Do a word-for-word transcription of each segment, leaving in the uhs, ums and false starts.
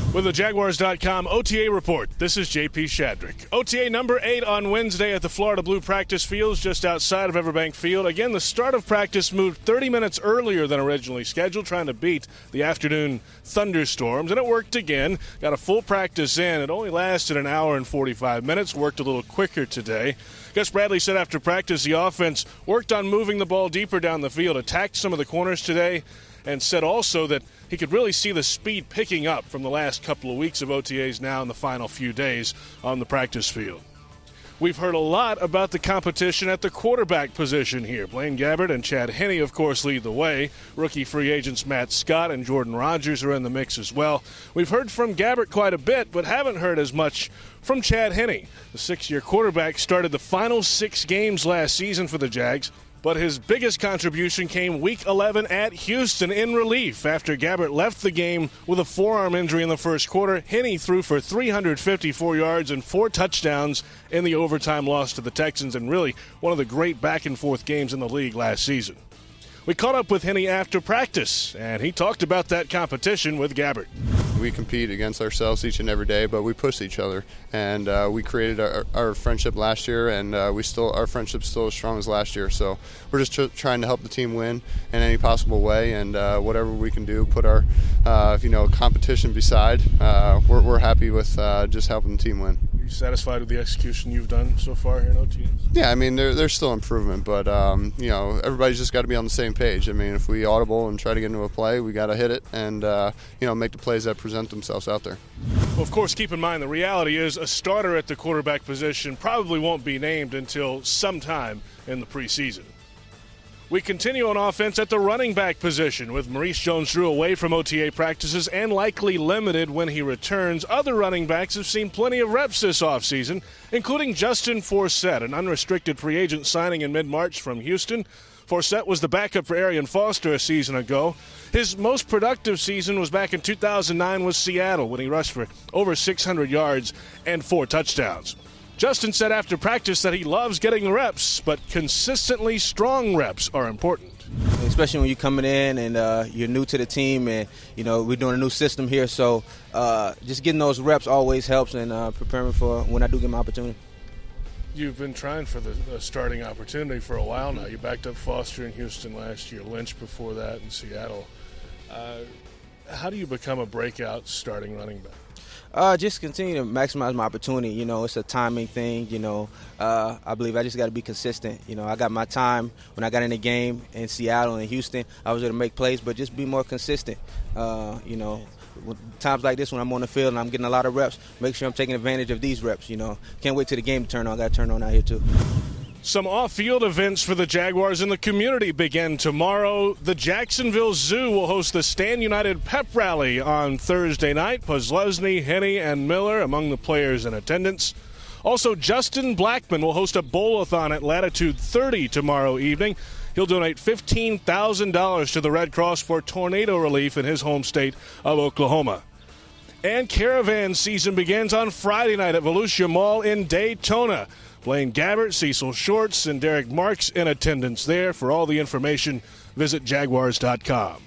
With the Jaguars dot com O T A report, this is J P Shadrick. O T A number eight on Wednesday at the Florida Blue practice fields just outside of Everbank Field. Again, the start of practice moved thirty minutes earlier than originally scheduled, trying to beat the afternoon thunderstorms, and it worked again. Got a full practice in. It only lasted an hour and forty-five minutes, worked a little quicker today. Gus Bradley said after practice the offense worked on moving the ball deeper down the field, attacked some of the corners today, and said also that he could really see the speed picking up from the last couple of weeks of O T As now in the final few days on the practice field. We've heard a lot about the competition at the quarterback position here. Blaine Gabbert and Chad Henne, of course, lead the way. Rookie free agents Matt Scott and Jordan Rogers are in the mix as well. We've heard from Gabbert quite a bit, but haven't heard as much from Chad Henne. The six-year quarterback started the final six games last season for the Jags, but his biggest contribution came week eleven at Houston in relief. After Gabbert left the game with a forearm injury in the first quarter, Henne threw for three hundred fifty-four yards and four touchdowns in the overtime loss to the Texans, and really one of the great back-and-forth games in the league last season. We caught up with Henne after practice, and he talked about that competition with Gabbert. We compete against ourselves each and every day, but we push each other. And uh, we created our, our friendship last year, and uh, we still our friendship's still as strong as last year. So we're just tr- trying to help the team win in any possible way, and uh, whatever we can do, put our uh, you know competition beside. Uh, we're, we're happy with uh, just helping the team win. Are you satisfied with the execution you've done so far here in O T As? Yeah, I mean, there, there's still improvement, but, um, you know, everybody's just got to be on the same page. I mean, if we audible and try to get into a play, we got to hit it and, uh, you know, make the plays that present themselves out there. Well, of course, keep in mind the reality is a starter at the quarterback position probably won't be named until sometime in the preseason. We continue on offense at the running back position with Maurice Jones-Drew away from O T A practices and likely limited when he returns. Other running backs have seen plenty of reps this offseason, including Justin Forsett, an unrestricted free agent signing in mid-March from Houston. Forsett was the backup for Arian Foster a season ago. His most productive season was back in two thousand nine with Seattle when he rushed for over six hundred yards and four touchdowns. Justin said after practice that he loves getting reps, but consistently strong reps are important. Especially when you're coming in and uh, you're new to the team, and you know we're doing a new system here, so uh, just getting those reps always helps, and uh, preparing for when I do get my opportunity. You've been trying for the, the starting opportunity for a while now. You backed up Foster in Houston last year, Lynch before that in Seattle. Uh, how do you become a breakout starting running back? Uh, just continue to maximize my opportunity. You know, it's a timing thing. You know, uh, I believe I just got to be consistent. You know, I got my time when I got in the game in Seattle and Houston. I was able to make plays, but just be more consistent. Uh, you know, times like this when I'm on the field and I'm getting a lot of reps, make sure I'm taking advantage of these reps. You know, can't wait till the game to turn on. Got to turn on out here too. Some off-field events for the Jaguars in the community begin tomorrow. The Jacksonville Zoo will host the Stand United Pep Rally on Thursday night. Posluszny, Henne, and Miller among the players in attendance. Also, Justin Blackman will host a bowl-a-thon at Latitude thirty tomorrow evening. He'll donate fifteen thousand dollars to the Red Cross for tornado relief in his home state of Oklahoma. And Caravan season begins on Friday night at Volusia Mall in Daytona. Blaine Gabbert, Cecil Shorts, and Derek Marks in attendance there. For all the information, visit Jaguars dot com.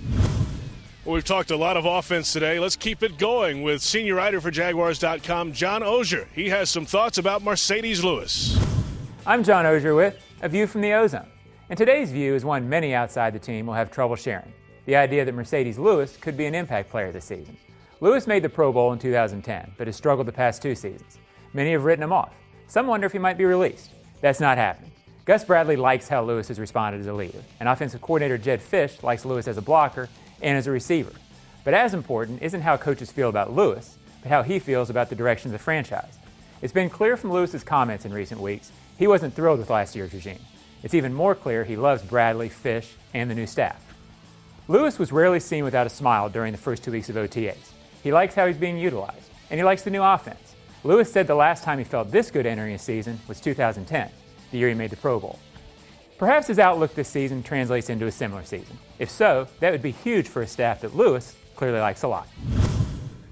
Well, we've talked a lot of offense today. Let's keep it going with senior writer for Jaguars dot com, John Oehser. He has some thoughts about Marcedes Lewis. I'm John Oehser with A View from the Ozone. And today's view is one many outside the team will have trouble sharing. The idea that Marcedes Lewis could be an impact player this season. Lewis made the Pro Bowl in two thousand ten, but has struggled the past two seasons. Many have written him off. Some wonder if he might be released. That's not happening. Gus Bradley likes how Lewis has responded as a leader, and offensive coordinator Jedd Fisch likes Lewis as a blocker and as a receiver. But as important isn't how coaches feel about Lewis, but how he feels about the direction of the franchise. It's been clear from Lewis's comments in recent weeks he wasn't thrilled with last year's regime. It's even more clear he loves Bradley, Fisch, and the new staff. Lewis was rarely seen without a smile during the first two weeks of O T As. He likes how he's being utilized, and he likes the new offense. Lewis said the last time he felt this good entering a season was two thousand ten, the year he made the Pro Bowl. Perhaps his outlook this season translates into a similar season. If so, that would be huge for a staff that Lewis clearly likes a lot.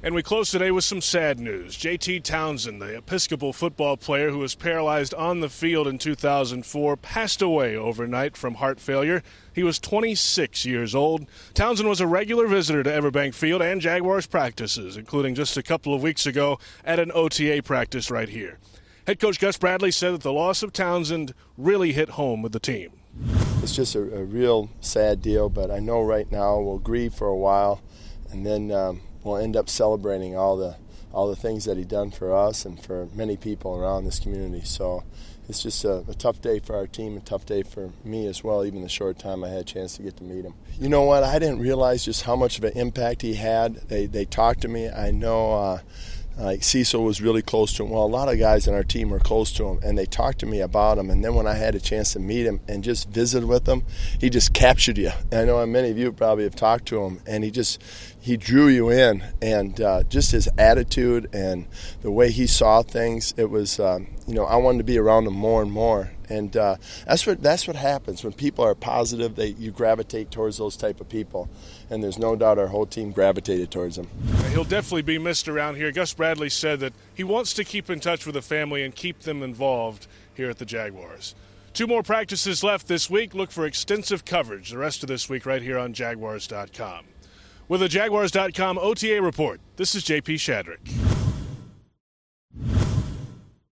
And we close today with some sad news. J T Townsend, the Episcopal football player who was paralyzed on the field in two thousand four, passed away overnight from heart failure. He was twenty-six years old. Townsend was a regular visitor to Everbank Field and Jaguars practices, including just a couple of weeks ago at an O T A practice right here. Head coach Gus Bradley said that the loss of Townsend really hit home with the team. It's just a, a real sad deal, but I know right now we'll grieve for a while, and then um, we'll end up celebrating all the all the things that he done for us and for many people around this community. So it's just a, a tough day for our team, a tough day for me as well, even the short time I had a chance to get to meet him. You know what? I didn't realize just how much of an impact he had. They they talked to me. I know uh, like Cecil was really close to him. Well, a lot of guys in our team were close to him, and they talked to me about him. And then when I had a chance to meet him and just visit with him, he just captured you. And I know many of you probably have talked to him, and he just he drew you in. And uh, just his attitude and the way he saw things, it was um, you know I wanted to be around him more and more. And uh, that's what that's what happens when people are positive. They you gravitate towards those type of people, and there's no doubt our whole team gravitated towards him. He'll definitely be missed around here. Gus Bradley said that he wants to keep in touch with the family and keep them involved here at the Jaguars. Two more practices left this week. Look for extensive coverage the rest of this week right here on Jaguars dot com. With a Jaguars dot com O T A report, this is J P Shadrick.